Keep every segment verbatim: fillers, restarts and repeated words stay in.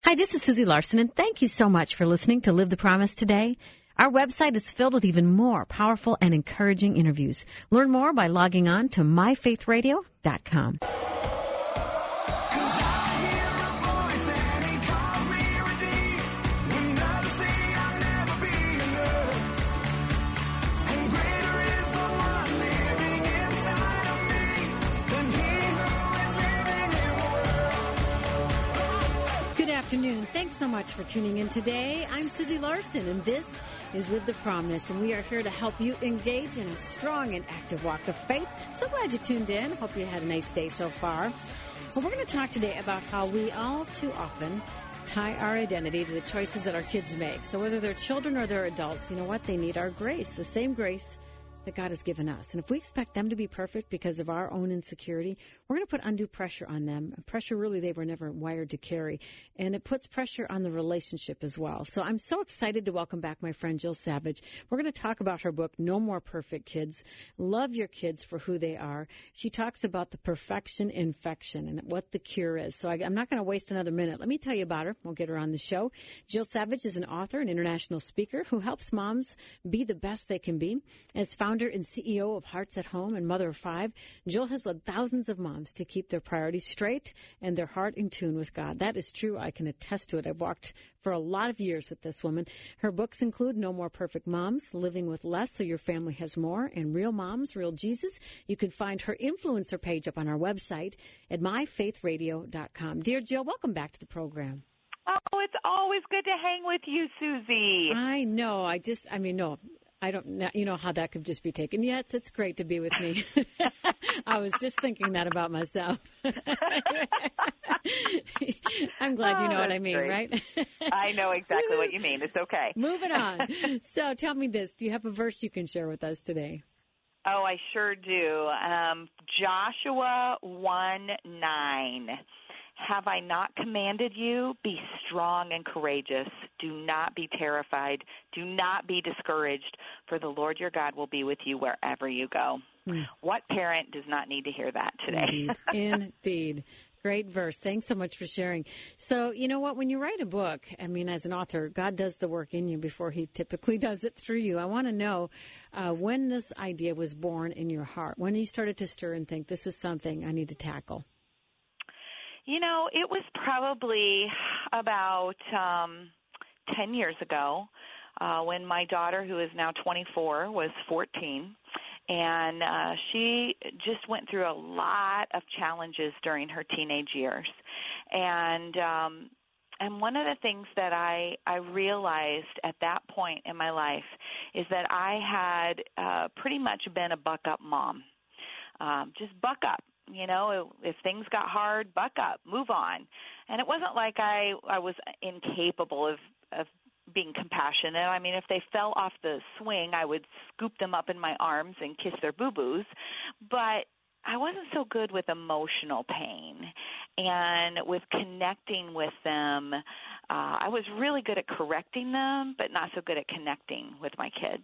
Hi, this is Susie Larson, and thank you so much for listening to Live the Promise today. Our website is filled with even more powerful and encouraging interviews. Learn more by logging on to my faith radio dot com. Afternoon. Thanks so much for tuning in today. I'm Susie Larson, and this is Live the Promise, and we are here to help you engage in a strong and active walk of faith. So glad you tuned in. Hope you had a nice day so far. Well, we're going to talk today about how we all too often tie our identity to the choices that our kids make. So whether they're children or they're adults, you know what? They need our grace, the same grace that God has given us. And if we expect them to be perfect because of our own insecurity, we're going to put undue pressure on them. Pressure really they were never wired to carry. And it puts pressure on the relationship as well. So I'm so excited to welcome back my friend Jill Savage. We're going to talk about her book, No More Perfect Kids. Love your kids for who they are. She talks about the perfection infection and what the cure is. So I, I'm not going to waste another minute. Let me tell you about her. We'll get her on the show. Jill Savage is an author and international speaker who helps moms be the best they can be. As founder and C E O of Hearts at Home and mother of five, Jill has led thousands of moms to keep their priorities straight and their heart in tune with God. That is true. I can attest to it. I've walked for a lot of years with this woman. Her books include No More Perfect Moms, Living with Less So Your Family Has More, and Real Moms, Real Jesus. You can find her influencer page up on our website at my faith radio dot com. Dear Jill, welcome back to the program. Oh, it's always good to hang with you, Susie. I know. I just, I mean, no. I don't know, you know how that could just be taken. Yes, it's great to be with me. I was just thinking that about myself. I'm glad you know oh, what I mean, great. Right? I know exactly what you mean. It's okay. Moving on. So tell me this. Do you have a verse you can share with us today? Oh, I sure do. Um, Joshua one nine. Have I not commanded you? Be strong and courageous. Do not be terrified. Do not be discouraged, for the Lord your God will be with you wherever you go. Mm. What parent does not need to hear that today? Indeed. Indeed. Great verse. Thanks so much for sharing. So, you know what? When you write a book, I mean, as an author, God does the work in you before he typically does it through you. I want to know uh, when this idea was born in your heart, when you started to stir and think, this is something I need to tackle. You know, it was probably about um, ten years ago uh, when my daughter, who is now twenty-four, was fourteen. And uh, she just went through a lot of challenges during her teenage years. And um, and one of the things that I, I realized at that point in my life is that I had uh, pretty much been a buck-up mom. Um, just buck up. You know, if things got hard, buck up, move on. And it wasn't like I, I was incapable of, of being compassionate. I mean, if they fell off the swing, I would scoop them up in my arms and kiss their boo-boos. But I wasn't so good with emotional pain and with connecting with them. Uh, I was really good at correcting them, but not so good at connecting with my kids.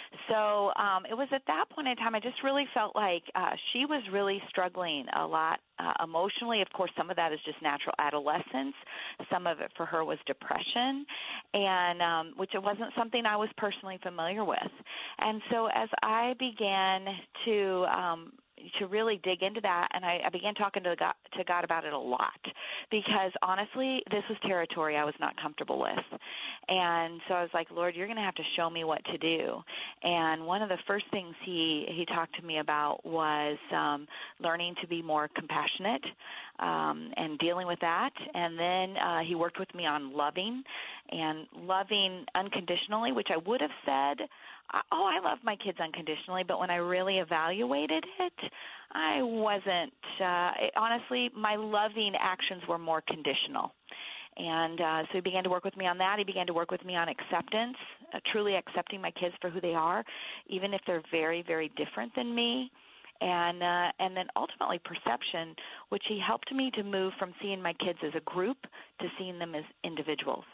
So um, it was at that point in time I just really felt like uh, she was really struggling a lot uh, emotionally. Of course, some of that is just natural adolescence. Some of it for her was depression, and um, which it wasn't something I was personally familiar with. And so as I began to um, to really dig into that, and I, I began talking to God, to God about it a lot, because honestly, this was territory I was not comfortable with. And so I was like, Lord, you're going to have to show me what to do. And one of the first things he, he talked to me about was um, learning to be more compassionate um, and dealing with that. And then uh, he worked with me on loving and loving unconditionally, which I would have said, oh, I love my kids unconditionally, but when I really evaluated it, I wasn't, uh, it, honestly, my loving actions were more conditional. And uh, so he began to work with me on that. He began to work with me on acceptance, uh, truly accepting my kids for who they are, even if they're very, very different than me. And uh, and then ultimately perception, which he helped me to move from seeing my kids as a group to seeing them as individuals.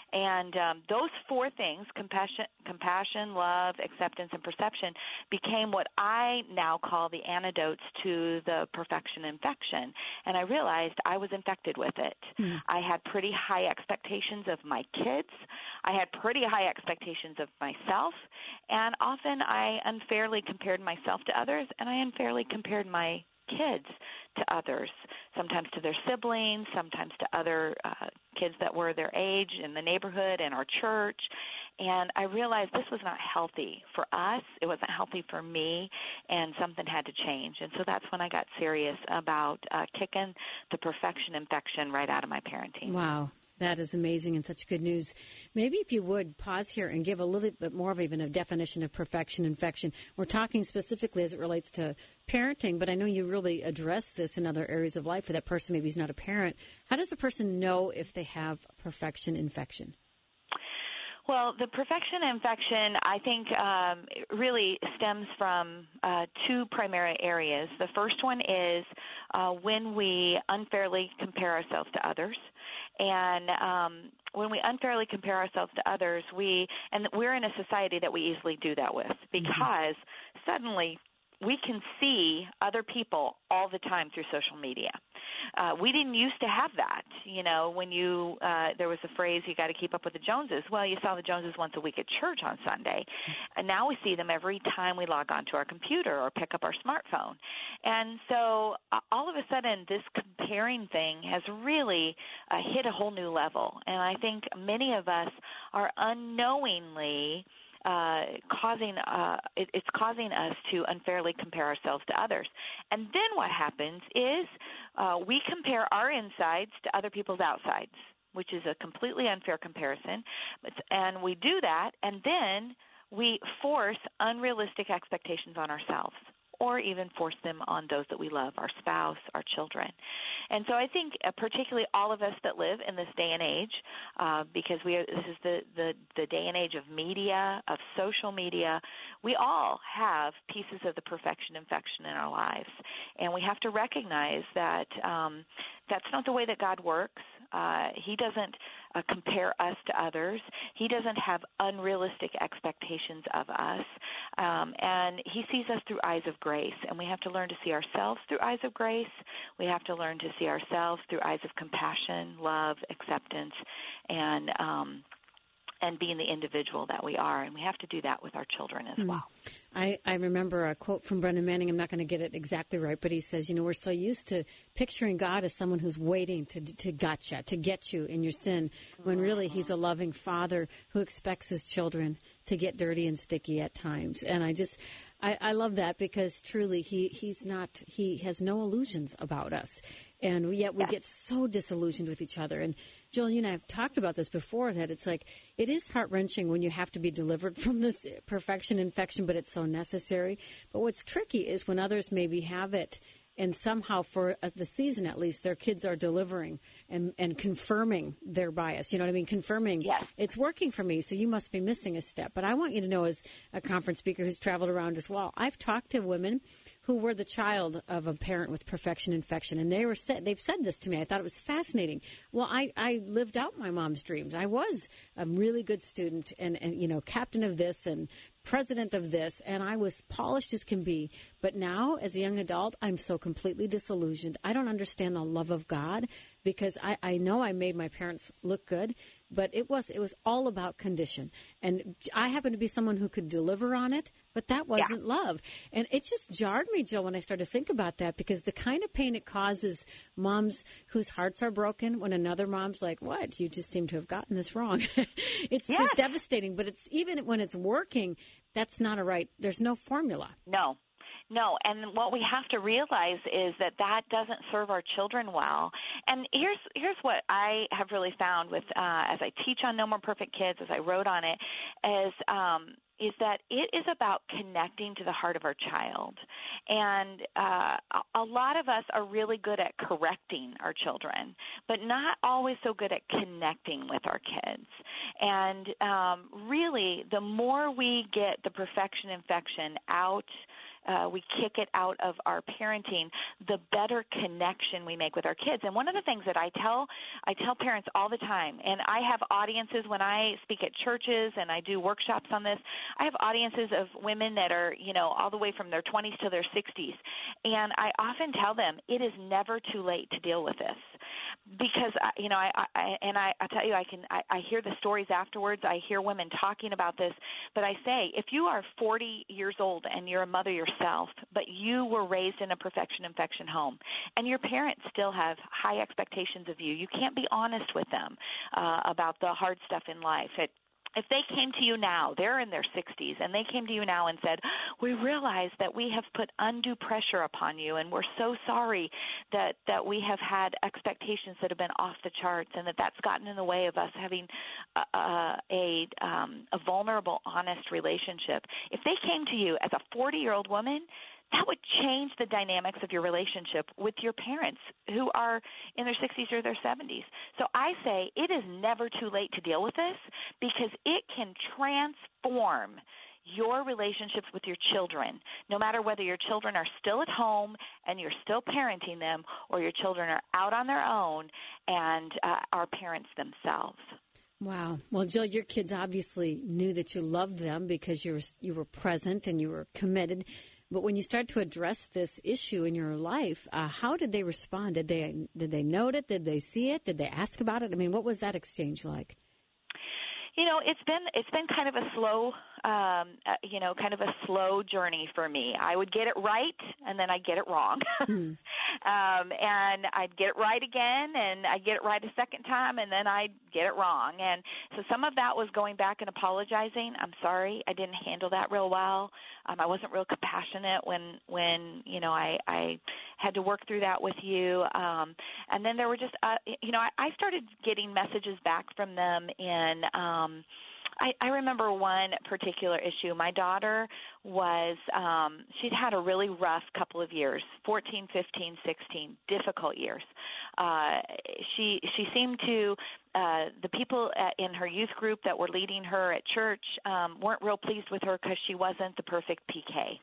And um, those four things, compassion, compassion, love, acceptance, and perception, became what I now call the antidotes to the perfection infection. And I realized I was infected with it. Mm. I had pretty high expectations of my kids. I had pretty high expectations of myself. And often I unfairly compared myself to others, and I unfairly compared my kids to others, sometimes to their siblings, sometimes to other uh, kids that were their age in the neighborhood and our church. And I realized this was not healthy for us. It wasn't healthy for me, and something had to change. And so that's when I got serious about uh, kicking the perfection infection right out of my parenting. Wow. That is amazing and such good news. Maybe if you would pause here and give a little bit more of even a definition of perfection infection. We're talking specifically as it relates to parenting, but I know you really address this in other areas of life for that person maybe is not a parent. How does a person know if they have perfection infection? Well, the perfection infection, I think, um, really stems from uh, two primary areas. The first one is uh, when we unfairly compare ourselves to others. And um, when we unfairly compare ourselves to others, we and we're in a society that we easily do that with, because mm-hmm. suddenly we can see other people all the time through social media. Uh, we didn't used to have that. You know, when you uh, there was a phrase, you got to keep up with the Joneses. Well, you saw the Joneses once a week at church on Sunday, and now we see them every time we log onto our computer or pick up our smartphone. And so uh, all of a sudden, this comparing thing has really uh, hit a whole new level. And I think many of us are unknowingly Uh, causing uh, it, it's causing us to unfairly compare ourselves to others. And then what happens is uh, we compare our insides to other people's outsides, which is a completely unfair comparison. And we do that, and then we force unrealistic expectations on ourselves, or even force them on those that we love, our spouse, our children. And so I think uh, particularly all of us that live in this day and age, uh, because we are, this is the, the, the day and age of media, of social media, we all have pieces of the perfection infection in our lives. And we have to recognize that um, that's not the way that God works. Uh, he doesn't uh, compare us to others. He doesn't have unrealistic expectations of us. Um, and he sees us through eyes of grace. And we have to learn to see ourselves through eyes of grace. We have to learn to see ourselves through eyes of compassion, love, acceptance, and um, and being the individual that we are. And we have to do that with our children as mm. well. I, I remember a quote from Brennan Manning. I'm not going to get it exactly right, but he says, you know, we're so used to picturing God as someone who's waiting to to gotcha, to get you in your sin, when really he's a loving father who expects his children to get dirty and sticky at times. And I just, I, I love that, because truly he, he's not, he has no illusions about us. And we, yet we get so disillusioned with each other. And Jill, you and I have talked about this before, that it's like, it is heart-wrenching when you have to be delivered from this perfection infection, but it's so necessary. But what's tricky is when others maybe have it, and somehow for uh, the season at least, their kids are delivering and, and confirming their bias. You know what I mean? Confirming yes. It's working for me, so you must be missing a step. But I want you to know, as a conference speaker who's traveled around as well, I've talked to women who were the child of a parent with perfection infection, and they were said, they've said this to me. I thought it was fascinating. Well, I, I lived out my mom's dreams. I was a really good student and, and, you know, captain of this and president of this, and I was polished as can be. But now, as a young adult, I'm so completely disillusioned. I don't understand the love of God, because I, I know I made my parents look good, but it was it was all about condition. And I happen to be someone who could deliver on it, but that wasn't yeah. love. And it just jarred me, Jill, when I started to think about that, because the kind of pain it causes moms whose hearts are broken when another mom's like, what? You just seem to have gotten this wrong. It's yes. just devastating. But it's even when it's working, that's not a right. There's no formula. No. No, and what we have to realize is that that doesn't serve our children well. And here's here's what I have really found with uh, as I teach on No More Perfect Kids, as I wrote on it, is um, is that it is about connecting to the heart of our child. And uh, a lot of us are really good at correcting our children, but not always so good at connecting with our kids. And um, really, the more we get the perfection infection out uh, we kick it out of our parenting, the better connection we make with our kids. And one of the things that I tell I tell parents all the time, and I have audiences when I speak at churches and I do workshops on this, I have audiences of women that are, you know, all the way from their twenties to their sixties. And I often tell them it is never too late to deal with this. Because, you know, I, I and I, I tell you, I can I, I hear the stories afterwards. I hear women talking about this. But I say, if you are forty years old and you're a mother yourself, but you were raised in a perfection infection home, and your parents still have high expectations of you, you can't be honest with them uh, about the hard stuff in life. It, If they came to you now, they're in their sixties, and they came to you now and said, we realize that we have put undue pressure upon you, and we're so sorry that, that we have had expectations that have been off the charts and that that's gotten in the way of us having a, a, a, um, a vulnerable, honest relationship. If they came to you as a forty-year-old woman, that would change the dynamics of your relationship with your parents who are in their sixties or their seventies. So I say it is never too late to deal with this because it can transform your relationships with your children, no matter whether your children are still at home and you're still parenting them or your children are out on their own and uh, are parents themselves. Wow. Well, Jill, your kids obviously knew that you loved them because you were, you were present and you were committed. But when you start to address this issue in your life, uh, how did they respond? Did they did they note it? Did they see it? Did they ask about it? I mean, what was that exchange like? You know, it's been it's been kind of a slow, um, uh, you know, kind of a slow journey for me. I would get it right, and then I'd get it wrong, mm. um, and I'd get it right again, and I'd get it right a second time, and then I'd get it wrong. And so some of that was going back and apologizing. I'm sorry, I didn't handle that real well. Um, I wasn't real compassionate when when you know I, I had to work through that with you. Um, and then there were just, uh, you know, I, I started getting messages back from them in. Um, I, I remember one particular issue. My daughter was, um, she'd had a really rough couple of years, fourteen, fifteen, sixteen, difficult years. Uh, she she seemed to, uh, the people at, in her youth group that were leading her at church um, weren't real pleased with her because she wasn't the perfect P K.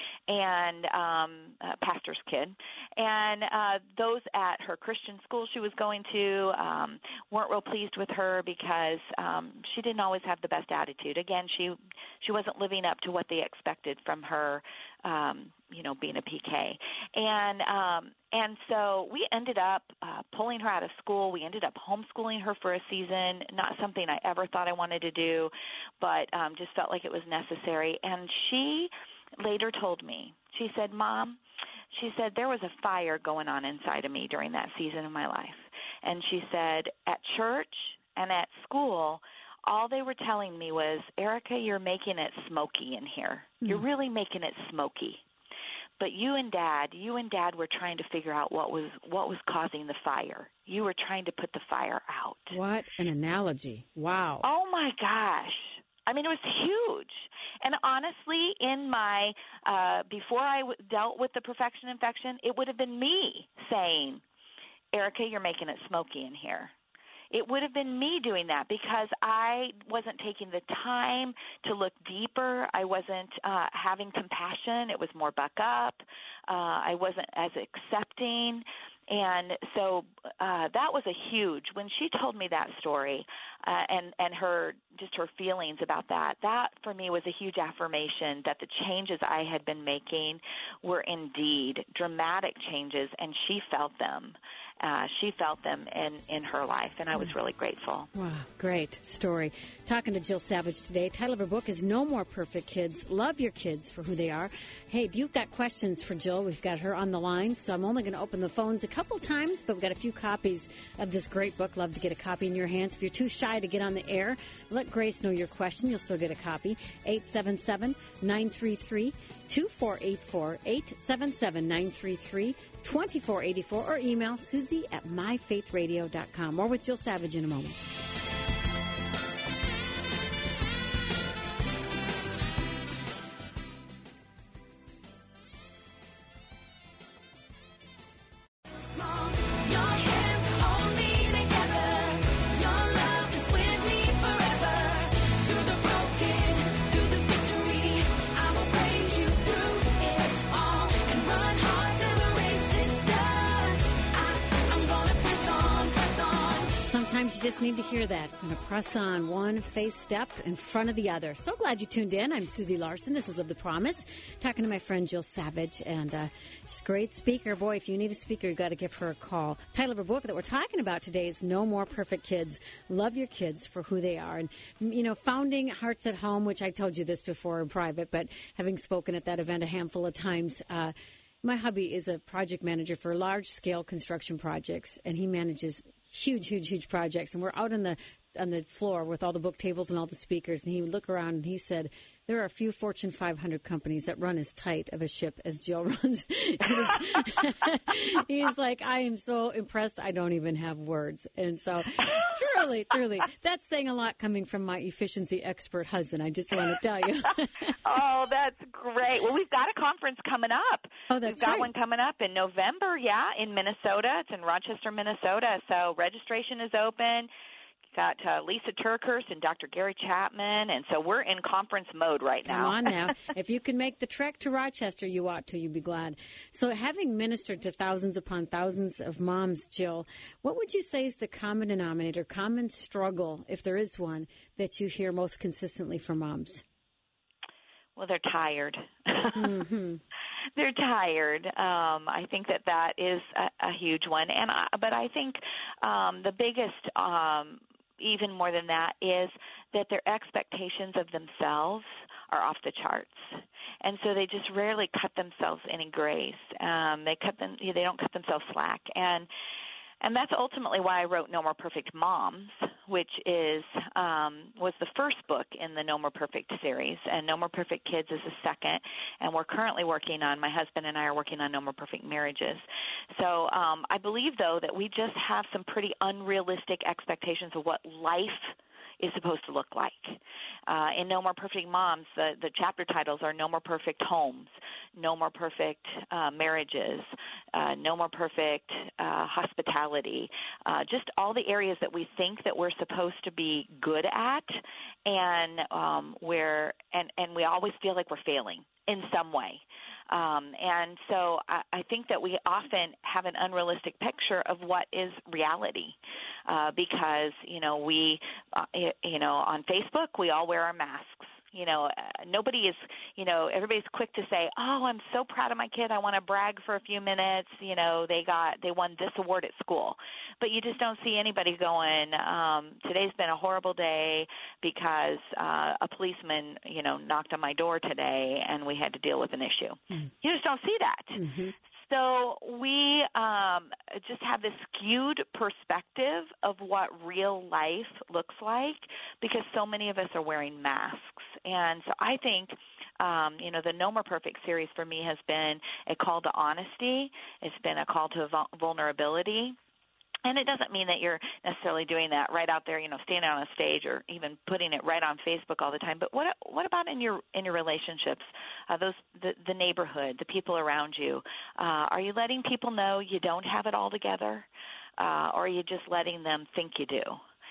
And um, uh, pastor's kid, and uh, those at her Christian school she was going to um, weren't real pleased with her because um, she didn't always have the best attitude. Again, she she wasn't living up to what they expected from her, um, you know, being a P K. And um, and so we ended up uh, pulling her out of school. We ended up homeschooling her for a season. Not something I ever thought I wanted to do, but um, just felt like it was necessary. And she later told me, she said, Mom, she said, there was a fire going on inside of me during that season of my life. And she said, at church and at school, all they were telling me was, Erica, you're making it smoky in here. Mm. You're really making it smoky. But you and Dad, you and Dad were trying to figure out what was what was causing the fire. You were trying to put the fire out. What an analogy. Wow. Oh, my gosh. I mean, it was huge. And honestly, in my, uh, before I w- dealt with the perfection infection, it would have been me saying, Erica, you're making it smoky in here. It would have been me doing that because I wasn't taking the time to look deeper. I wasn't uh, having compassion. It was more buck up. Uh, I wasn't as accepting. And so uh, that was a huge, when she told me that story uh, and, and her, just her feelings about that, that for me was a huge affirmation that the changes I had been making were indeed dramatic changes, and she felt them. Uh, she felt them in, in her life, and I was really grateful. Wow, great story. Talking to Jill Savage today. Title of her book is No More Perfect Kids. Love your kids for who they are. Hey, if you've got questions for Jill, we've got her on the line, so I'm only going to open the phones a couple times, but we've got a few copies of this great book. Love to get a copy in your hands. If you're too shy to get on the air, let Grace know your question. You'll still get a copy. eight seven seven, nine three three, two four eight four, eight seven seven, nine three three, two four eight four, or email Susie at my faith radio dot com. More with Jill Savage in a moment. just need to hear that. I'm going to press on one face step in front of the other. So glad you tuned in. I'm Susie Larson. This is Live the Promise. Talking to my friend Jill Savage. And uh, she's a great speaker. Boy, if you need a speaker, you've got to give her a call. Title of her book that we're talking about today is No More Perfect Kids. Love your kids for who they are. And, you know, founding Hearts at Home, which I told you this before in private, but having spoken at that event a handful of times, uh, my hubby is a project manager for large-scale construction projects, and he manages huge, huge, huge projects. And we're out on the on the floor with all the book tables and all the speakers, and he would look around and he said, there are a few Fortune five hundred companies that run as tight of a ship as Jill runs. He's like, I am so impressed, I don't even have words. And so, truly, truly, that's saying a lot coming from my efficiency expert husband, I just want to tell you. Oh, that's great. Well, we've got a conference coming up. Oh, that's We've got right. one coming up in November, yeah, in Minnesota. It's in Rochester, Minnesota. So registration is open. Got uh, Lisa Turkhurst and Doctor Gary Chapman, and so we're in conference mode right now. Come on now. If you can make the trek to Rochester, you ought to. You'd be glad. So having ministered to thousands upon thousands of moms, Jill, what would you say is the common denominator, common struggle, if there is one, that you hear most consistently from moms? Well, they're tired. Mm-hmm. They're tired. Um, I think that that is a, a huge one. And I, but I think um, the biggest um even more than that is that their expectations of themselves are off the charts. And so they just rarely cut themselves any grace. Um, they cut them, they don't cut themselves slack. And And that's ultimately why I wrote No More Perfect Moms, which is um, was the first book in the No More Perfect series, and No More Perfect Kids is the second. And we're currently working on, my husband and I are working on No More Perfect Marriages. So um, I believe, though, that we just have some pretty unrealistic expectations of what life is supposed to look like. Uh, in No More Perfect Moms, the, the chapter titles are No More Perfect Homes, No More Perfect uh, Marriages, uh, No More Perfect uh, Hospitality, uh, just all the areas that we think that we're supposed to be good at, and um, where and, and we always feel like we're failing in some way. Um, and so I, I think that we often have an unrealistic picture of what is reality uh, because, you know, we, uh, you know, on Facebook, we all wear our masks. You know, uh, nobody is, you know, everybody's quick to say, oh, I'm so proud of my kid. I want to brag for a few minutes. You know, they got, they won this award at school. But you just don't see anybody going, um, today's been a horrible day because uh, a policeman, you know, knocked on my door today and we had to deal with an issue. Mm-hmm. You just don't see that. Mm-hmm. So we um, just have this skewed perspective of what real life looks like because so many of us are wearing masks. And so I think, um, you know, the No More Perfect series for me has been a call to honesty. It's been a call to vulnerability. And it doesn't mean that you're necessarily doing that right out there, you know, standing on a stage or even putting it right on Facebook all the time. But what what about in your in your relationships, uh, those the, the neighborhood, the people around you? Uh, are you letting people know you don't have it all together, uh, or are you just letting them think you do?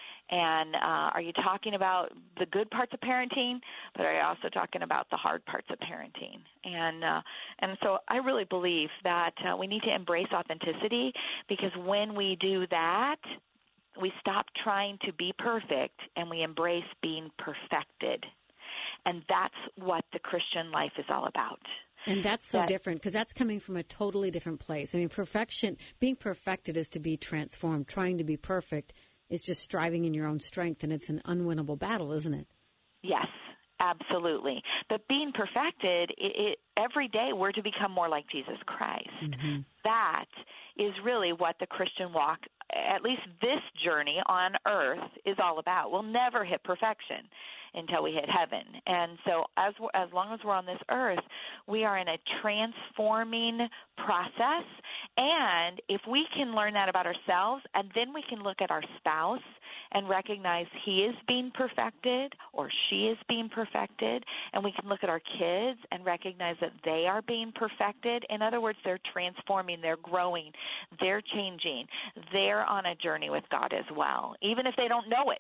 And uh, are you talking about the good parts of parenting, but are you also talking about the hard parts of parenting? And uh, and so I really believe that uh, we need to embrace authenticity because when we do that, we stop trying to be perfect and we embrace being perfected. And that's what the Christian life is all about. And that's so that, different because that's coming from a totally different place. I mean, perfection, being perfected is to be transformed. Trying to be perfect is just striving in your own strength, and it's an unwinnable battle, isn't it? Yes, absolutely. But being perfected, it, it, every day we're to become more like Jesus Christ. Mm-hmm. That is really what the Christian walk, at least this journey on earth, is all about. We'll never hit perfection until we hit heaven. And so as as long as we're on this earth, we are in a transforming process. And if we can learn that about ourselves, and then we can look at our spouse and recognize he is being perfected or she is being perfected, and we can look at our kids and recognize that they are being perfected. In other words, they're transforming, they're growing, they're changing, they're on a journey with God as well, even if they don't know it.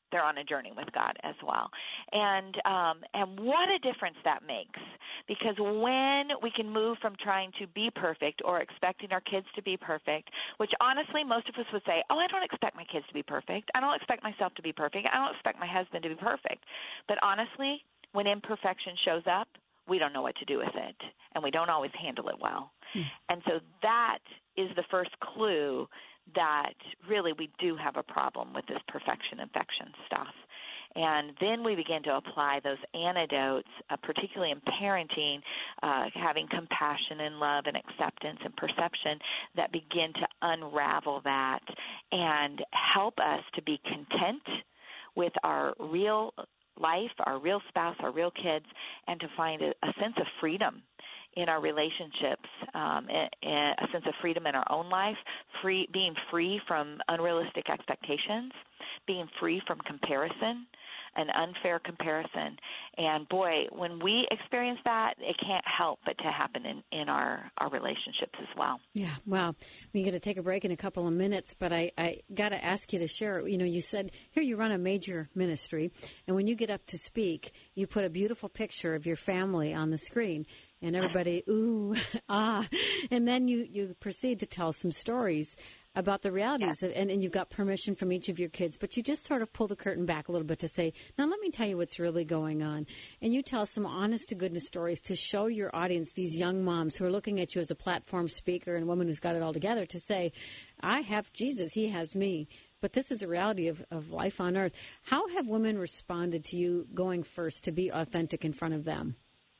they're on a journey with God as well. And um, and what a difference that makes, because when we can move from trying to be perfect or expecting our kids to be perfect, which honestly most of us would say, oh, I don't expect my kids to be perfect. I don't expect myself to be perfect. I don't expect my husband to be perfect. But honestly, when imperfection shows up, we don't know what to do with it, and we don't always handle it well. Mm. And so that is the first clue that really we do have a problem with this perfection infection stuff. And then we begin to apply those antidotes, uh, particularly in parenting, uh, having compassion and love and acceptance and perception that begin to unravel that and help us to be content with our real life, our real spouse, our real kids, and to find a, a sense of freedom in our relationships, um, a, a sense of freedom in our own life, free, being free from unrealistic expectations, being free from comparison, an unfair comparison. And boy, when we experience that, it can't help but to happen in, in our, our relationships as well. Yeah, well, we're going to take a break in a couple of minutes, but I, I got to ask you to share. You know, you said, here you run a major ministry, and when you get up to speak, you put a beautiful picture of your family on the screen. And everybody, ooh, ah. And then you, you proceed to tell some stories about the realities. Yeah. Of, and, and you've got permission from each of your kids. But you just sort of pull the curtain back a little bit to say, now let me tell you what's really going on. And you tell some honest-to-goodness stories to show your audience, these young moms who are looking at you as a platform speaker and a woman who's got it all together, to say, I have Jesus, he has me. But this is a reality of, of life on earth. How have women responded to you going first to be authentic in front of them?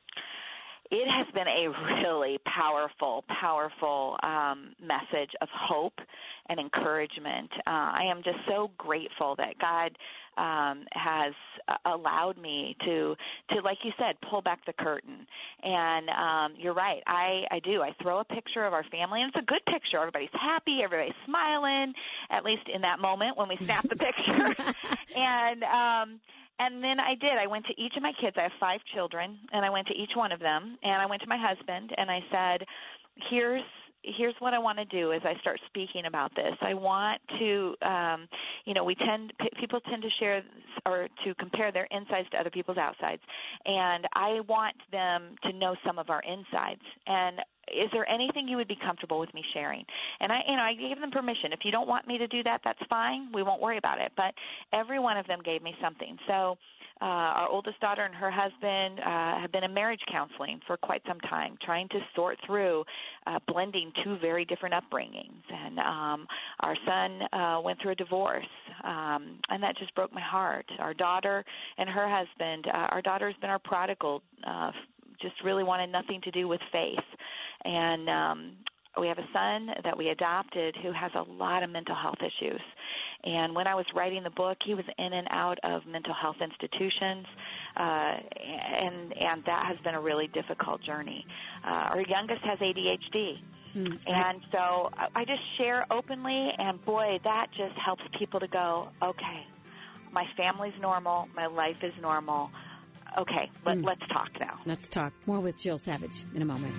It has been a really powerful, powerful um, message of hope and encouragement. Uh, I am just so grateful that God um, has allowed me to, to, like you said, pull back the curtain. And um, you're right, I, I do. I throw a picture of our family, and it's a good picture. Everybody's happy, everybody's smiling, at least in that moment when we snap the picture. and um And then I did. I went to each of my kids. I have five children, and I went to each one of them, and I went to my husband, and I said, here's here's what I want to do as I start speaking about this. I want to, um, you know, we tend, people tend to share or to compare their insides to other people's outsides, and I want them to know some of our insides. And is there anything you would be comfortable with me sharing? And I, you know, I gave them permission. If you don't want me to do that, that's fine. We won't worry about it. But every one of them gave me something. So uh, our oldest daughter and her husband uh, have been in marriage counseling for quite some time, trying to sort through uh, blending two very different upbringings. And um, our son uh, went through a divorce, um, and that just broke my heart. Our daughter and her husband, uh, our daughter's been our prodigal, uh, just really wanted nothing to do with faith. And um, we have a son that we adopted who has a lot of mental health issues. And when I was writing the book, he was in and out of mental health institutions, uh, and and that has been a really difficult journey. Uh, our youngest has A D H D. Mm-hmm. And so I just share openly, and boy, that just helps people to go, okay, my family's normal, my life is normal. Okay, let, mm. let's talk now. Let's talk. More with Jill Savage in a moment.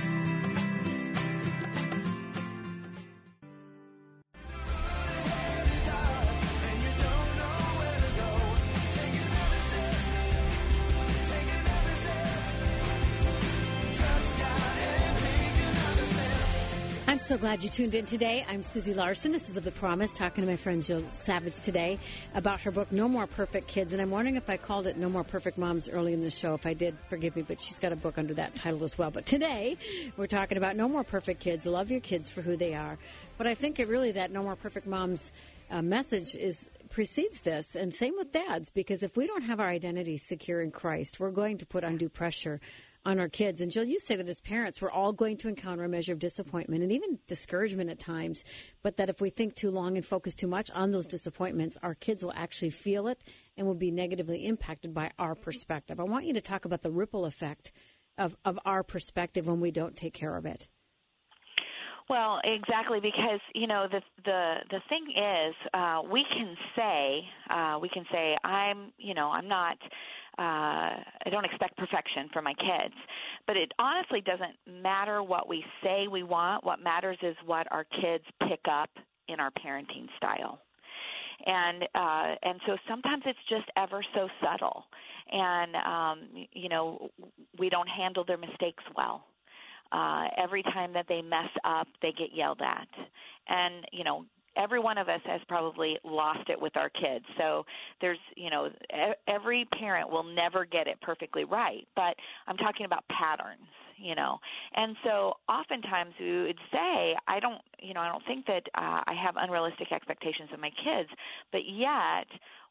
I'm so glad you tuned in today. I'm Susie Larson. This is Of the Promise, talking to my friend Jill Savage today about her book, No More Perfect Kids. And I'm wondering if I called it No More Perfect Moms early in the show. If I did, forgive me, but she's got a book under that title as well. But today, we're talking about No More Perfect Kids. Love your kids for who they are. But I think it really that No More Perfect Moms uh, message is precedes this, and same with dads, because if we don't have our identity secure in Christ, we're going to put undue pressure on our kids. And Jill, you say that as parents, we're all going to encounter a measure of disappointment and even discouragement at times, but that if we think too long and focus too much on those disappointments, our kids will actually feel it and will be negatively impacted by our perspective. I want you to talk about the ripple effect of, of our perspective when we don't take care of it. Well, exactly, because, you know, the the the thing is, uh, we can say, uh, we can say, I'm, you know, I'm not, uh, I don't expect perfection for my kids. But it honestly doesn't matter what we say we want. What matters is what our kids pick up in our parenting style. And uh, and so sometimes it's just ever so subtle. And, um, you know, we don't handle their mistakes well. Uh, every time that they mess up, they get yelled at. And, you know, every one of us has probably lost it with our kids. So there's, you know, every parent will never get it perfectly right. But I'm talking about patterns, you know. And so oftentimes we would say, I don't, you know, I don't think that uh, I have unrealistic expectations of my kids. But yet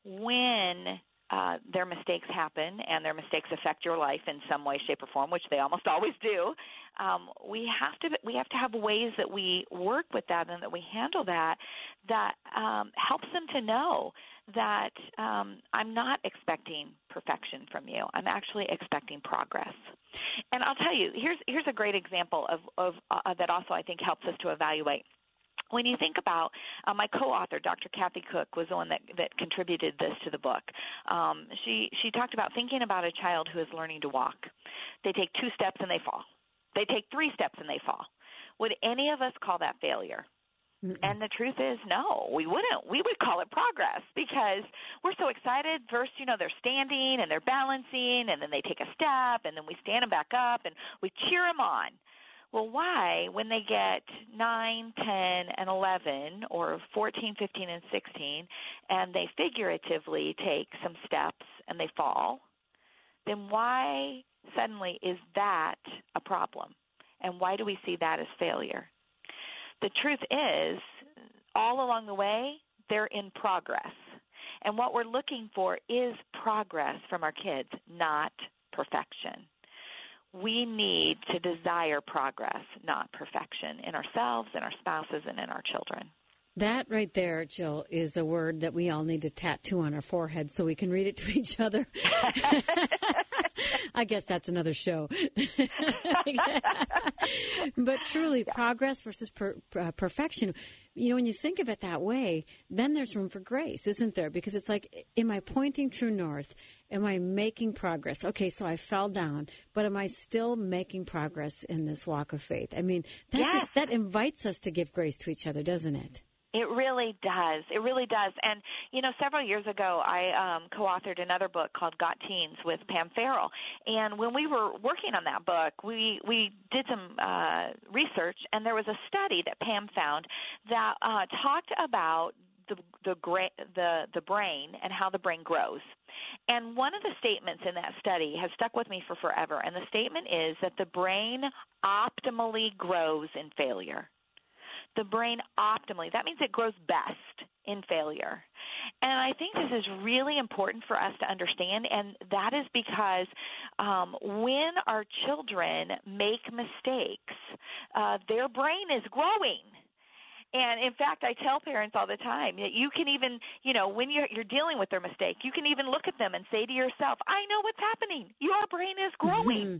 when Uh, their mistakes happen and their mistakes affect your life in some way, shape, or form, which they almost always do. Um, we have to we have to have ways that we work with that and that we handle that that um, helps them to know that um, I'm not expecting perfection from you. I'm actually expecting progress. And I'll tell you, here's here's a great example of of uh, that also I think helps us to evaluate. When you think about uh, my co-author, Doctor Kathy Cook, was the one that, that contributed this to the book. Um, she she talked about thinking about a child who is learning to walk. They take two steps and they fall. They take three steps and they fall. Would any of us call that failure? Mm-mm. And the truth is, no, we wouldn't. We would call it progress because we're so excited. First, you know, they're standing and they're balancing, and then they take a step, and then we stand them back up and we cheer them on. Well, why, when they get nine, ten, and eleven, or fourteen, fifteen, and sixteen, and they figuratively take some steps and they fall, then why suddenly is that a problem? And why do we see that as failure? The truth is, all along the way, they're in progress. And what we're looking for is progress from our kids, not perfection. We need to desire progress, not perfection, in ourselves, in our spouses, and in our children. That right there, Jill, is a word that we all need to tattoo on our forehead so we can read it to each other. I guess that's another show. But truly, progress versus per, uh, perfection. You know, when you think of it that way, then there's room for grace, isn't there? Because it's like, am I pointing true north? Am I making progress? Okay, so I fell down, but am I still making progress in this walk of faith? I mean, that yes. just, that invites us to give grace to each other, doesn't it? It really does. It really does. And, you know, several years ago, I um, co-authored another book called Got Teens with Pam Farrell. And when we were working on that book, we, we did some uh, research, and there was a study that Pam found that uh, talked about the, the, gra- the, the brain and how the brain grows. And one of the statements in that study has stuck with me for forever, and the statement is that the brain optimally grows in failure. The brain optimally. That means it grows best in failure. And I think this is really important for us to understand, and that is because um, when our children make mistakes, uh, their brain is growing. And in fact, I tell parents all the time that you can even, you know, when you're, you're dealing with their mistake, you can even look at them and say to yourself, I know what's happening. Your brain is growing.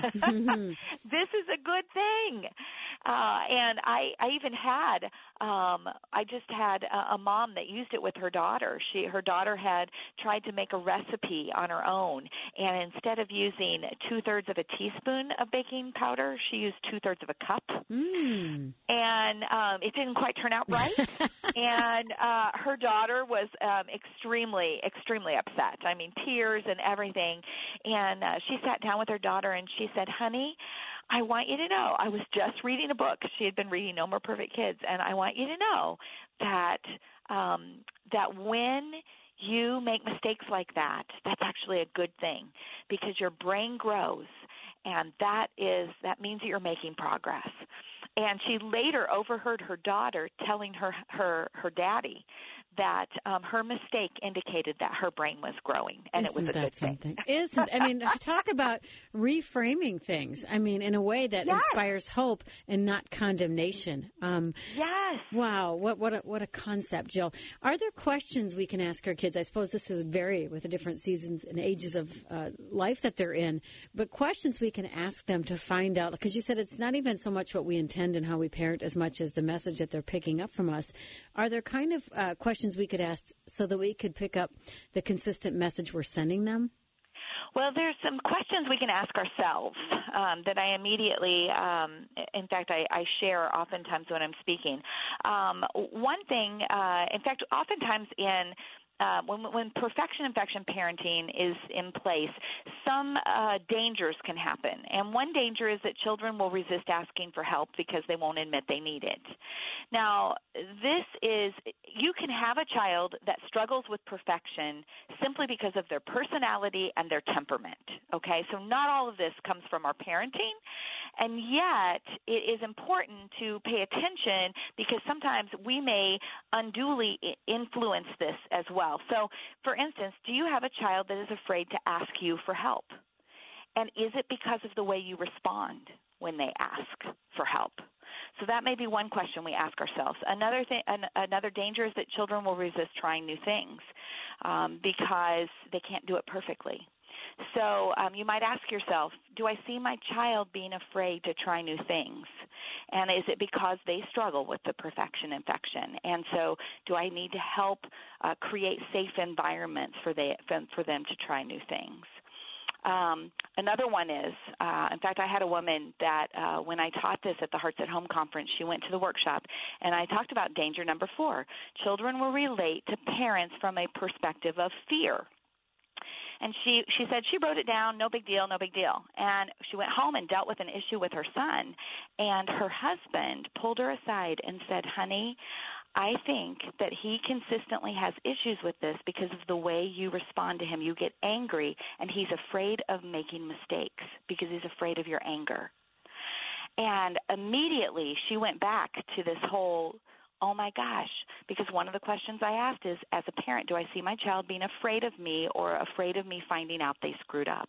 This is a good thing. Uh, and I, I even had, um, I just had a, a mom that used it with her daughter. She, her daughter had tried to make a recipe on her own, and instead of using two-thirds of a teaspoon of baking powder, she used two-thirds of a cup. Mm. And um, it didn't quite turn out right. And uh, her daughter was um, extremely, extremely upset. I mean, tears and everything. And uh, she sat down with her daughter and she said, honey, I want you to know, I was just reading a book. She had been reading No More Perfect Kids, and I want you to know that um, that when you make mistakes like that, that's actually a good thing because your brain grows, and that is that means that you're making progress. And she later overheard her daughter telling her her, her daddy that um, her mistake indicated that her brain was growing, and Isn't it was a that good something? thing. Isn't I mean, talk about reframing things. I mean, in a way that yes. inspires hope and not condemnation. Um, yes. Wow, what what a, what a concept, Jill. Are there questions we can ask our kids? I suppose this would vary with the different seasons and ages of uh, life that they're in, but questions we can ask them to find out, because you said it's not even so much what we intend and how we parent as much as the message that they're picking up from us. Are there kind of uh, questions we could ask so that we could pick up the consistent message we're sending them? Well, there's some questions we can ask ourselves um, that I immediately, um, in fact, I, I share oftentimes when I'm speaking. Um, one thing, uh, in fact, oftentimes in Uh, when, when perfection infection parenting is in place, some uh, dangers can happen. And one danger is that children will resist asking for help because they won't admit they need it. Now, this is, you can have a child that struggles with perfection simply because of their personality and their temperament, okay? So not all of this comes from our parenting, and yet it is important to pay attention because sometimes we may unduly influence this as well. So, for instance, do you have a child that is afraid to ask you for help? And is it because of the way you respond when they ask for help? So that may be one question we ask ourselves. Another thing, an, another danger is that children will resist trying new things um, because they can't do it perfectly. So um, you might ask yourself, do I see my child being afraid to try new things? And is it because they struggle with the perfection infection? And so do I need to help uh, create safe environments for, they, for them to try new things? Um, another one is, uh, in fact, I had a woman that uh, when I taught this at the Hearts at Home conference, she went to the workshop, and I talked about danger number four. Children will relate to parents from a perspective of fear. And she, she said she wrote it down, no big deal, no big deal. And she went home and dealt with an issue with her son. And her husband pulled her aside and said, honey, I think that he consistently has issues with this because of the way you respond to him. You get angry, and he's afraid of making mistakes because he's afraid of your anger. And immediately she went back to this whole, oh, my gosh, because one of the questions I asked is, as a parent, do I see my child being afraid of me or afraid of me finding out they screwed up?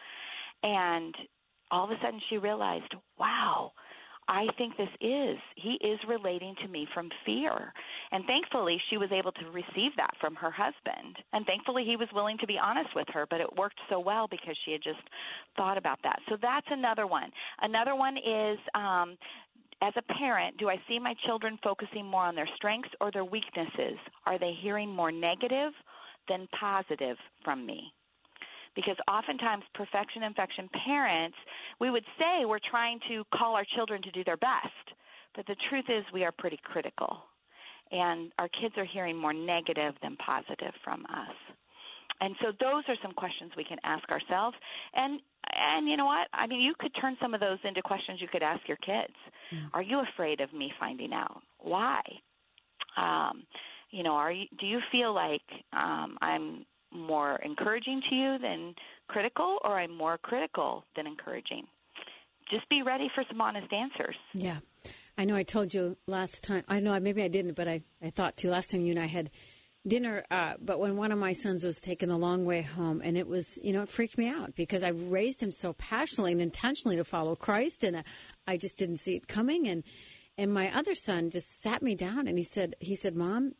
And all of a sudden she realized, wow, I think this is, he is relating to me from fear. And thankfully, she was able to receive that from her husband. And thankfully, he was willing to be honest with her, but it worked so well because she had just thought about that. So that's another one. Another one is, um, as a parent, do I see my children focusing more on their strengths or their weaknesses? Are they hearing more negative than positive from me? Because oftentimes perfection infection parents, we would say we're trying to call our children to do their best, but the truth is we are pretty critical, and our kids are hearing more negative than positive from us. And so those are some questions we can ask ourselves. And and you know what? I mean, you could turn some of those into questions you could ask your kids. Mm. Are you afraid of me finding out? Why? Um, you know, are you, do you feel like um, I'm more encouraging to you than critical, or I'm more critical than encouraging? Just be ready for some honest answers. Yeah. I know I told you last time. I know maybe I didn't, but I, I thought to last time you and I had dinner, uh, but when one of my sons was taken the long way home, and it was, you know, it freaked me out because I raised him so passionately and intentionally to follow Christ, and uh, I just didn't see it coming. And, and my other son just sat me down and he said, he said, Mom,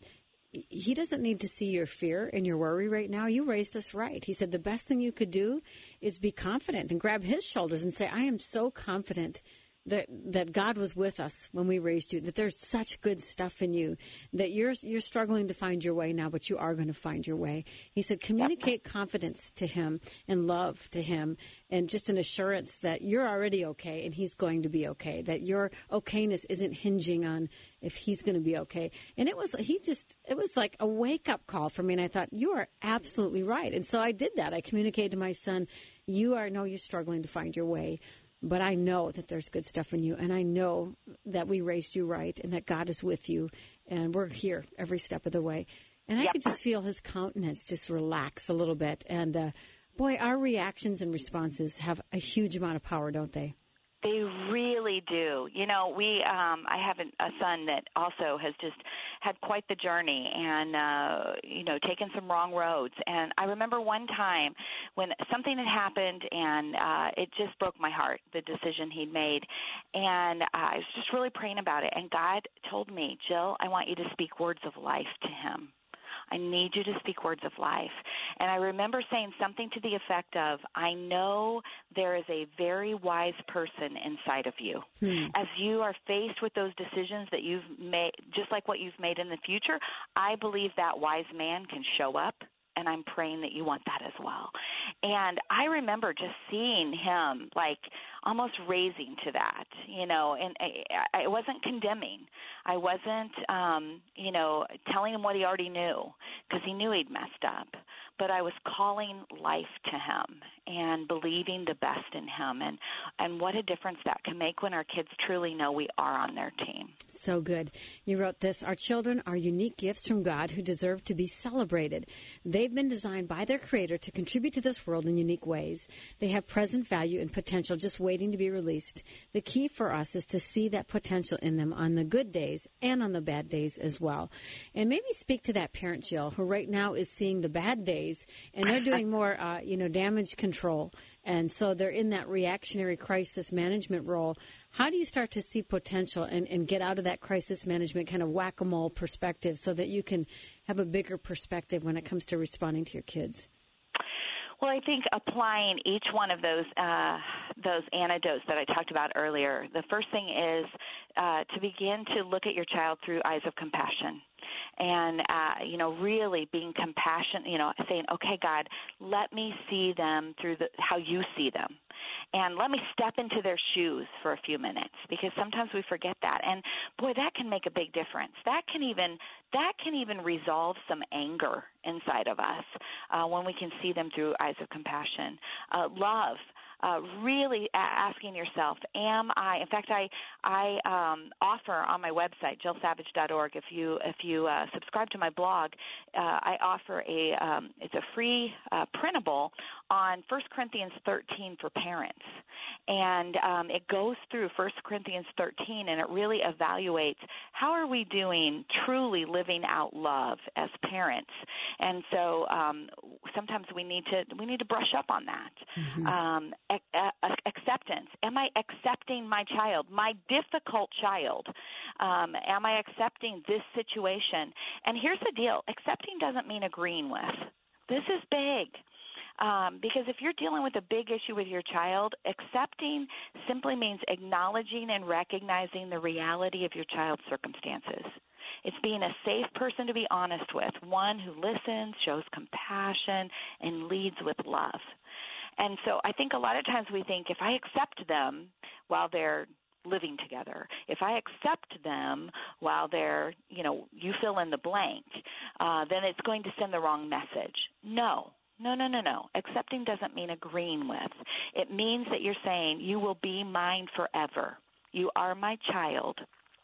he doesn't need to see your fear and your worry right now. You raised us right. He said the best thing you could do is be confident and grab his shoulders and say, I am so confident that that God was with us when we raised you, that there's such good stuff in you, that you're you're struggling to find your way now, but you are going to find your way. He said, communicate confidence to him and love to him and just an assurance that you're already okay and he's going to be okay, that your okayness isn't hinging on if he's going to be okay. And it was, he just, it was like a wake-up call for me, and I thought, you are absolutely right. And so I did that. I communicated to my son, you are, no, you're struggling to find your way. But I know that there's good stuff in you, and I know that we raised you right and that God is with you, and we're here every step of the way. And I yep. could just feel his countenance just relax a little bit. And, uh, boy, our reactions and responses have a huge amount of power, don't they? They really do. You know, we, um, I have a son that also has just had quite the journey and, uh, you know, taken some wrong roads. And I remember one time when something had happened and uh, it just broke my heart, the decision he'd made. And I was just really praying about it. And God told me, Jill, I want you to speak words of life to him. I need you to speak words of life. And I remember saying something to the effect of, I know there is a very wise person inside of you. Hmm. As you are faced with those decisions that you've made, just like what you've made in the future, I believe that wise man can show up, and I'm praying that you want that as well. And I remember just seeing him like almost raising to that, you know, and I, I wasn't condemning. I wasn't, um, you know, telling him what he already knew because he knew he'd messed up. But I was calling life to him and believing the best in him. And, and what a difference that can make when our kids truly know we are on their team. So good. You wrote this: our children are unique gifts from God who deserve to be celebrated. They've been designed by their Creator to contribute to this world in unique ways. They have present value and potential just waiting to be released. The key for us is to see that potential in them on the good days and on the bad days as well. And maybe speak to that parent, Jill, who right now is seeing the bad days, and they're doing more, uh, you know, damage control. And so they're in that reactionary crisis management role. How do you start to see potential and, and get out of that crisis management kind of whack-a-mole perspective so that you can have a bigger perspective when it comes to responding to your kids? Well, I think applying each one of those uh, those antidotes that I talked about earlier, the first thing is uh, to begin to look at your child through eyes of compassion. And, uh, you know, really being compassionate, you know, saying, okay, God, let me see them through the, how you see them. And let me step into their shoes for a few minutes, because sometimes we forget that. And, boy, that can make a big difference. That can even that can even resolve some anger inside of us uh, when we can see them through eyes of compassion. Uh, love. Uh, really asking yourself, am I? In fact, I I um, offer on my website, jill savage dot org. If you if you uh, subscribe to my blog, uh, I offer a um, it's a free uh, printable on First Corinthians thirteen for parents, and um, it goes through First Corinthians thirteen, and it really evaluates how are we doing truly living out love as parents. And so um, sometimes we need to we need to brush up on that. Mm-hmm. Um, acceptance. Am I accepting my child, my difficult child? Um, am I accepting this situation? And here's the deal. Accepting doesn't mean agreeing with. This is big. Um, because if you're dealing with a big issue with your child, accepting simply means acknowledging and recognizing the reality of your child's circumstances. It's being a safe person to be honest with, one who listens, shows compassion, and leads with love. And so I think a lot of times we think if I accept them while they're living together, if I accept them while they're, you know, you fill in the blank, uh, then it's going to send the wrong message. No. No, no, no, no. Accepting doesn't mean agreeing with. It means that you're saying, you will be mine forever. You are my child.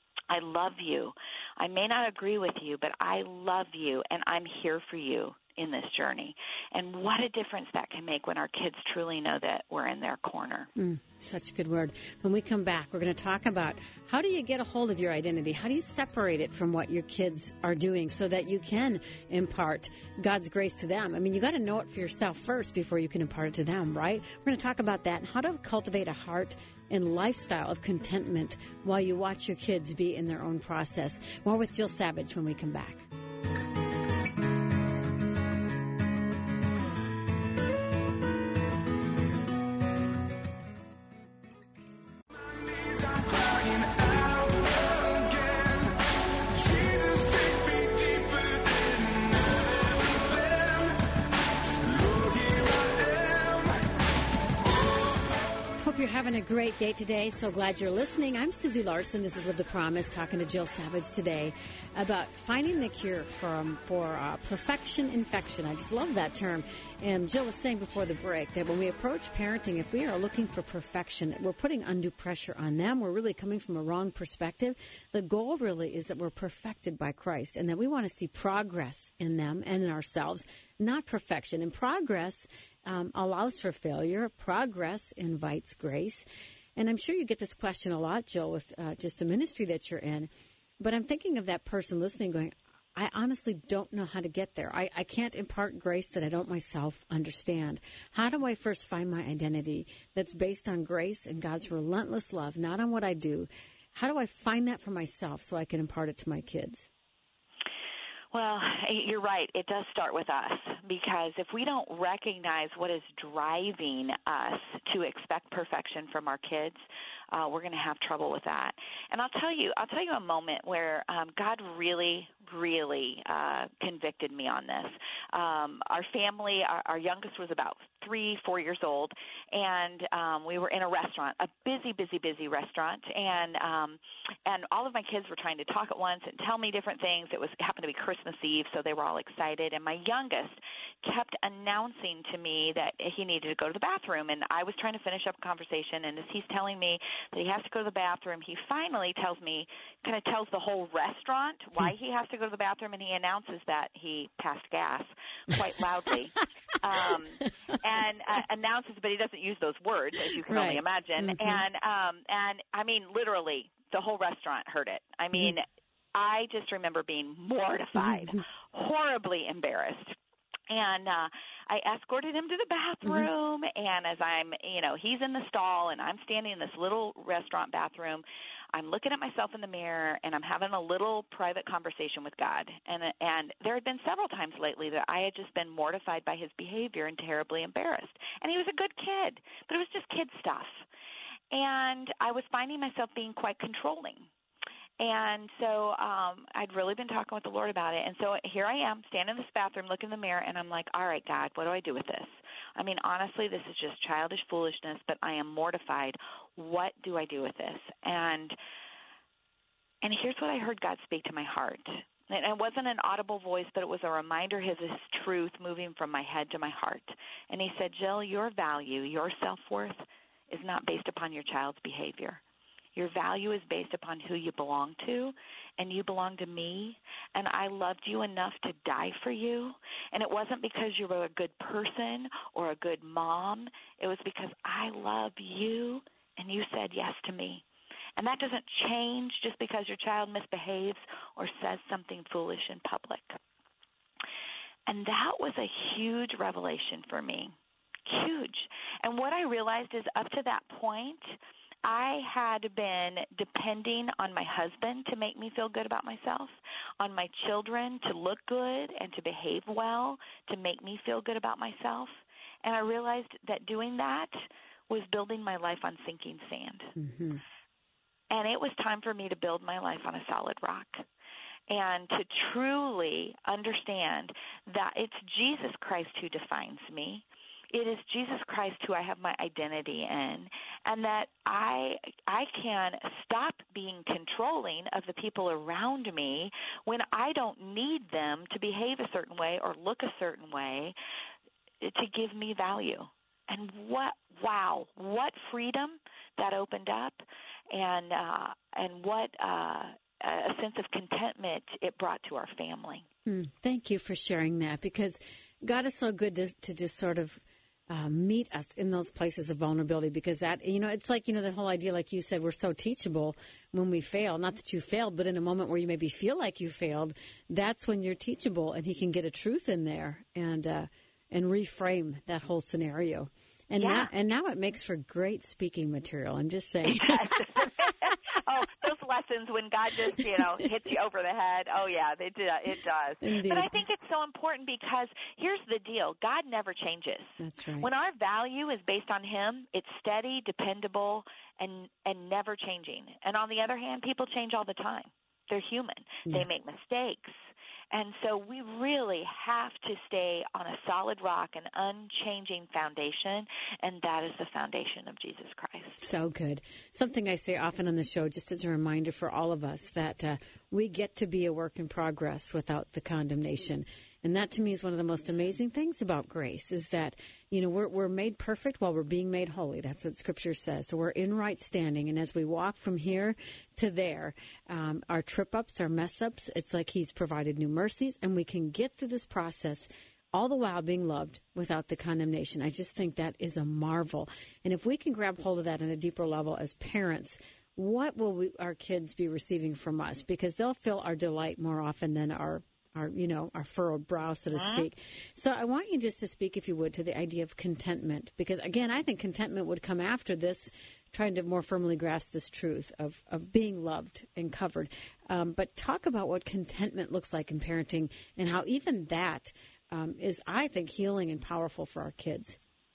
I love you. I may not agree with you, but I love you, and I'm here for you in this journey. And what a difference that can make when our kids truly know that we're in their corner. Mm, such a good word. When we come back, we're going to talk about how do you get a hold of your identity? How do you separate it from what your kids are doing so that you can impart God's grace to them? I mean, you got to know it for yourself first before you can impart it to them, right? We're going to talk about that and how to cultivate a heart and lifestyle of contentment while you watch your kids be in their own process. More with Jill Savage when we come back. You're having a great day today. So glad you're listening. I'm Susie Larson. This is Live the Promise, talking to Jill Savage today about finding the cure from, for uh, perfection infection. I just love that term. And Jill was saying before the break that when we approach parenting, if we are looking for perfection, we're putting undue pressure on them. We're really coming from a wrong perspective. The goal really is that we're perfected by Christ and that we want to see progress in them and in ourselves, not perfection. And progress um, allows for failure. Progress invites grace. And I'm sure you get this question a lot, Jill, with uh, just the ministry that you're in. But I'm thinking of that person listening going, I honestly don't know how to get there. I, I can't impart grace that I don't myself understand. How do I first find my identity that's based on grace and God's relentless love, not on what I do? How do I find that for myself so I can impart it to my kids? Well, you're right. It does start with us, because if we don't recognize what is driving us to expect perfection from our kids, uh, we're going to have trouble with that. And I'll tell you, I'll tell you a moment where um, God really, really uh, convicted me on this. Um, our family, our, our youngest was about three, four years old, and um, we were in a restaurant, a busy, busy, busy restaurant, and um, and all of my kids were trying to talk at once and tell me different things. It was it happened to be Christmas Eve, so they were all excited, and my youngest kept announcing to me that he needed to go to the bathroom, and I was trying to finish up a conversation, and as he's telling me that he has to go to the bathroom, he finally tells me, kind of tells the whole restaurant why he has to go to the bathroom, and he announces that he passed gas quite loudly. um, and uh, announces, but he doesn't use those words, as you can right. only imagine. Mm-hmm. And, um, and I mean, literally, the whole restaurant heard it. I mean, mm-hmm. I just remember being mortified, horribly embarrassed. And uh, I escorted him to the bathroom, mm-hmm. and as I'm, you know, he's in the stall, and I'm standing in this little restaurant bathroom, I'm looking at myself in the mirror, and I'm having a little private conversation with God. And and there had been several times lately that I had just been mortified by his behavior and terribly embarrassed. And he was a good kid, but it was just kid stuff. And I was finding myself being quite controlling. And so um, I'd really been talking with the Lord about it. And so here I am, standing in this bathroom, looking in the mirror, and I'm like, all right, God, what do I do with this? I mean, honestly, this is just childish foolishness, but I am mortified. What do I do with this? And and here's what I heard God speak to my heart. And it wasn't an audible voice, but it was a reminder of his truth moving from my head to my heart. And he said, Jill, your value, your self-worth is not based upon your child's behavior. Your value is based upon who you belong to, and you belong to me, and I loved you enough to die for you. And it wasn't because you were a good person or a good mom. It was because I love you, and you said yes to me. And that doesn't change just because your child misbehaves or says something foolish in public. And that was a huge revelation for me, huge. And what I realized is up to that point, I had been depending on my husband to make me feel good about myself, on my children to look good and to behave well, to make me feel good about myself. And I realized that doing that was building my life on sinking sand. Mm-hmm. And it was time for me to build my life on a solid rock and to truly understand that it's Jesus Christ who defines me. It is Jesus Christ who I have my identity in, and that I I can stop being controlling of the people around me when I don't need them to behave a certain way or look a certain way to give me value. And what, wow, what freedom that opened up, and uh, and what uh, a sense of contentment it brought to our family. Mm, thank you for sharing that, because God is so good to, to just sort of Uh, meet us in those places of vulnerability, because that, you know, it's like, you know, the whole idea, like you said, we're so teachable when we fail. Not that you failed, but in a moment where you maybe feel like you failed, that's when you're teachable, and he can get a truth in there and uh, and reframe that whole scenario. And yeah. now, and now it makes for great speaking material. I'm just saying. Yes. Oh, those lessons when God just, you know, hits you over the head. Oh, yeah, it, it does. Indeed. But I think it's so important because here's the deal. God never changes. That's right. When our value is based on him, it's steady, dependable, and, and never changing. And on the other hand, people change all the time. They're human. Yeah. They make mistakes. And so we really have to stay on a solid rock, an unchanging foundation, and that is the foundation of Jesus Christ. So good. Something I say often on the show, just as a reminder for all of us, that uh, we get to be a work in progress without the condemnation. And that, to me, is one of the most amazing things about grace, is that, you know, we're, we're made perfect while we're being made holy. That's what Scripture says. So we're in right standing. And as we walk from here to there, um, our trip-ups, our mess-ups, it's like he's provided new mercies, and we can get through this process all the while being loved without the condemnation. I just think that is a marvel. And if we can grab hold of that on a deeper level as parents, what will we, our kids be receiving from us? Because they'll feel our delight more often than our Our, you know, our furrowed brow, so to speak. So I want you just to speak, if you would, to the idea of contentment. Because, again, I think contentment would come after this, trying to more firmly grasp this truth of, of being loved and covered. Um, but talk about what contentment looks like in parenting, and how even that um, is, I think, healing and powerful for our kids.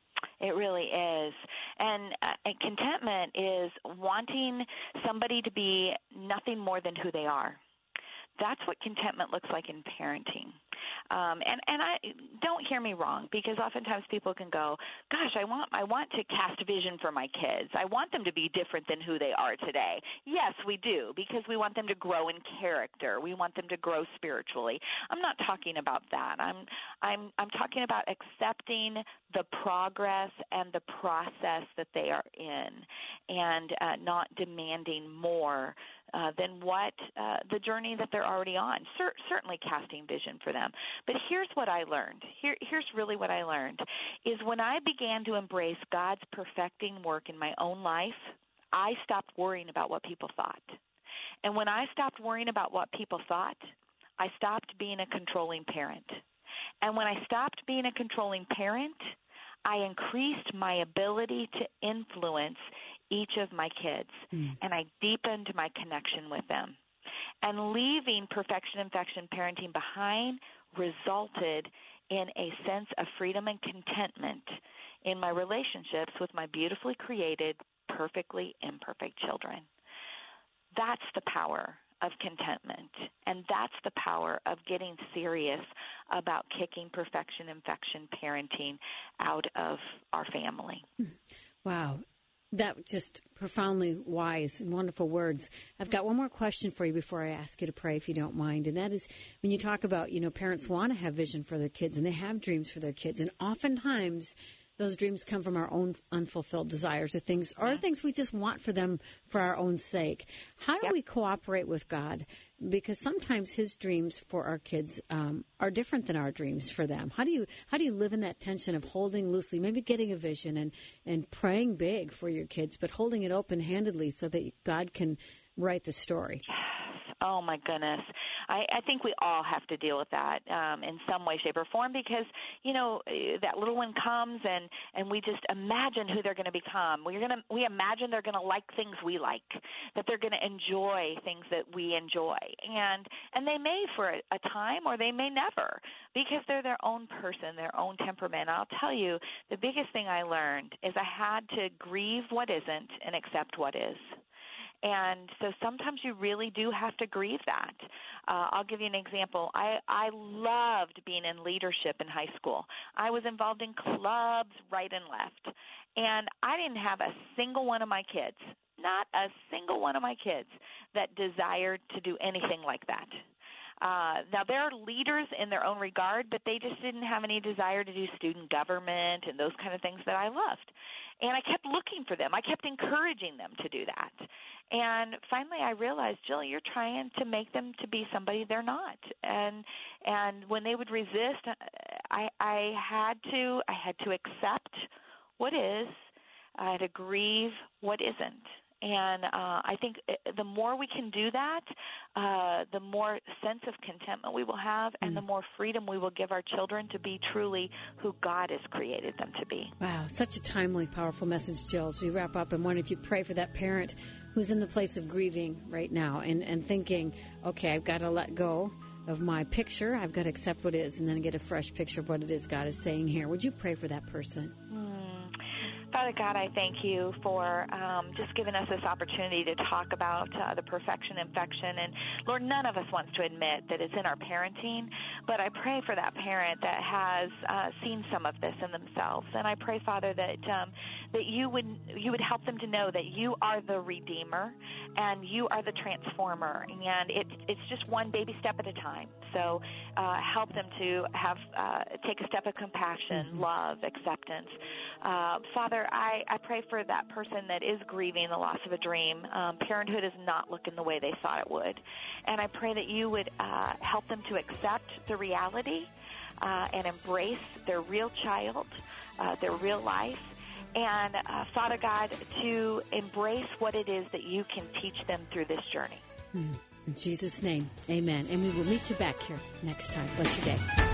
It really is. And, uh, and contentment is wanting somebody to be nothing more than who they are. That's what contentment looks like in parenting. Um, and, and I don't hear me wrong, because oftentimes people can go, gosh, I want I want to cast vision for my kids. I want them to be different than who they are today. Yes, we do, because we want them to grow in character. We want them to grow spiritually. I'm not talking about that. I'm I'm I'm talking about accepting the progress and the process that they are in, and uh, not demanding more Uh, than what uh, the journey that they're already on. Cer- certainly casting vision for them. But here's what I learned. Here, here's really what I learned, is when I began to embrace God's perfecting work in my own life, I stopped worrying about what people thought. And when I stopped worrying about what people thought, I stopped being a controlling parent. And when I stopped being a controlling parent, I increased my ability to influence each of my kids, mm. and I deepened my connection with them. And leaving perfection infection parenting behind resulted in a sense of freedom and contentment in my relationships with my beautifully created, perfectly imperfect children. That's the power of contentment, and that's the power of getting serious about kicking perfection infection parenting out of our family. Wow. That just profoundly wise and wonderful words. I've got one more question for you before I ask you to pray, if you don't mind. And that is, when you talk about, you know, parents want to have vision for their kids and they have dreams for their kids. And oftentimes those dreams come from our own unfulfilled desires or things, or things we just want for them for our own sake. How do yep. we cooperate with God? Because sometimes his dreams for our kids um, are different than our dreams for them. How do you how do you live in that tension of holding loosely, maybe getting a vision and, and praying big for your kids, but holding it open-handedly so that God can write the story? Oh, my goodness. I, I think we all have to deal with that um, in some way, shape, or form, because, you know, that little one comes and, and we just imagine who they're going to become. We're gonna, we imagine they're going to like things we like, that they're going to enjoy things that we enjoy. And and they may for a, a time, or they may never, because they're their own person, their own temperament. I'll tell you, the biggest thing I learned is I had to grieve what isn't and accept what is. And so sometimes you really do have to grieve that. Uh, I'll give you an example. I, I loved being in leadership in high school. I was involved in clubs right and left. And I didn't have a single one of my kids, not a single one of my kids, that desired to do anything like that. Uh, now, there are leaders in their own regard, but they just didn't have any desire to do student government and those kind of things that I loved. And I kept looking for them. I kept encouraging them to do that. And finally I realized, Jill, you're trying to make them to be somebody they're not. And and when they would resist, I, I had to I had to accept what is. I had to grieve what isn't. And uh, I think the more we can do that, uh, the more sense of contentment we will have, and mm. the more freedom we will give our children to be truly who God has created them to be. Wow, such a timely, powerful message, Jill. As we wrap up, I'm wondering if you pray for that parent who's in the place of grieving right now and, and thinking, okay, I've got to let go of my picture. I've got to accept what is, and then get a fresh picture of what it is God is saying here. Would you pray for that person? Mm. Father God, I thank you for um, just giving us this opportunity to talk about uh, the perfection infection. And Lord, none of us wants to admit that it's in our parenting, but I pray for that parent that has uh, seen some of this in themselves. And I pray, Father, that um, that you would you would help them to know that you are the Redeemer and you are the transformer, and it, it's just one baby step at a time. So uh, help them to have uh, take a step of compassion, mm-hmm. love, acceptance. Uh, Father, I, I pray for that person that is grieving the loss of a dream. Um, parenthood is not looking the way they thought it would. And I pray that you would uh, help them to accept the reality uh, and embrace their real child, uh, their real life, and, uh, Father God, to embrace what it is that you can teach them through this journey. In Jesus' name, amen. And we will meet you back here next time. Bless your day.